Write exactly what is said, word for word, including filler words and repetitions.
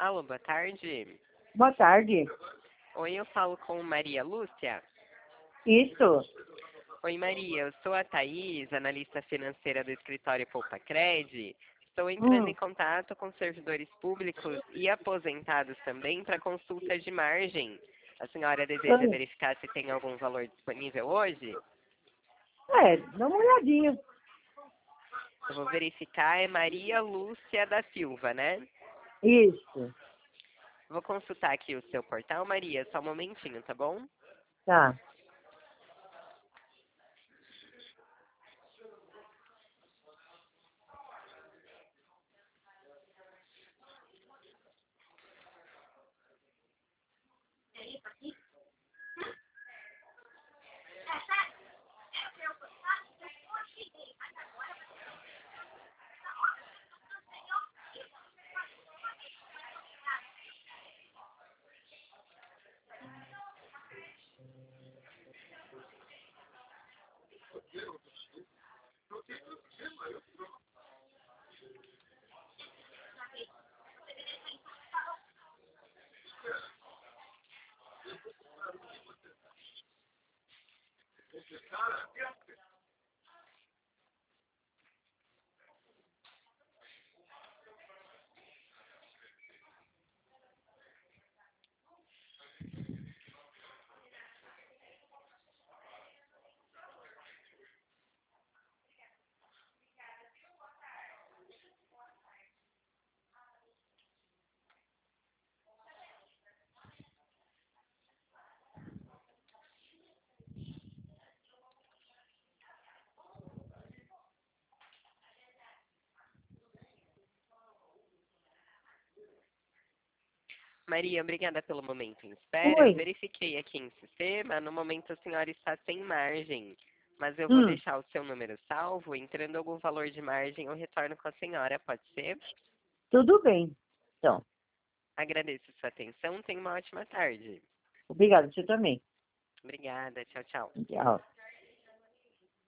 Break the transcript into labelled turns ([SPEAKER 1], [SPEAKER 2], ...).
[SPEAKER 1] falo? Boa tarde.
[SPEAKER 2] Boa tarde.
[SPEAKER 1] Oi, eu falo com Maria Lúcia.
[SPEAKER 2] Isso.
[SPEAKER 1] Oi, Maria, eu sou a Thaís, analista financeira do escritório Poupa Cred. Estou entrando
[SPEAKER 2] Hum.
[SPEAKER 1] em contato com servidores públicos e aposentados também para consulta de margem. A senhora deseja
[SPEAKER 2] Oi.
[SPEAKER 1] verificar se tem algum valor disponível hoje?
[SPEAKER 2] É, dá uma olhadinha.
[SPEAKER 1] Eu vou verificar, é Maria Lúcia da Silva, né?
[SPEAKER 2] Isso.
[SPEAKER 1] Vou consultar aqui o seu portal, Maria, só um momentinho, tá bom?
[SPEAKER 2] Tá.
[SPEAKER 1] Maria, obrigada pelo momento em espera. Eu
[SPEAKER 2] Oi.
[SPEAKER 1] verifiquei aqui em sistema, no momento a senhora está sem margem, mas eu vou
[SPEAKER 2] Hum.
[SPEAKER 1] deixar o seu número salvo, entrando algum valor de margem eu retorno com a senhora, pode ser?
[SPEAKER 2] Tudo bem. Então,
[SPEAKER 1] Agradeço sua atenção, tenha uma ótima tarde.
[SPEAKER 2] obrigado. Você também.
[SPEAKER 1] Obrigada, tchau, tchau.
[SPEAKER 2] Tchau.